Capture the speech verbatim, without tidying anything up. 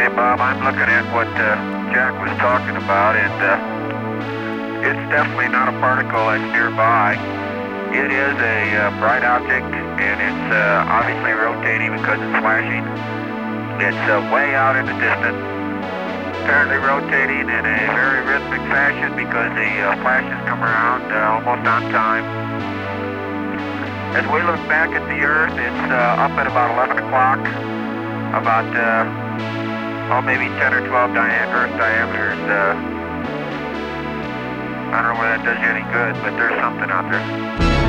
Okay, Bob, I'm looking at what uh, Jack was talking about, and uh, it's definitely not a particle that's nearby. It is a uh, bright object, and it's uh, obviously rotating because it's flashing. It's uh, way out in the distance, apparently rotating in a very rhythmic fashion because the uh, flashes come around uh, almost on time. As we look back at the Earth, it's uh, up at about eleven o'clock, about, uh, oh, maybe ten or twelve dia- Earth diameters. Uh, I don't know whether that does you any good, but there's something out there.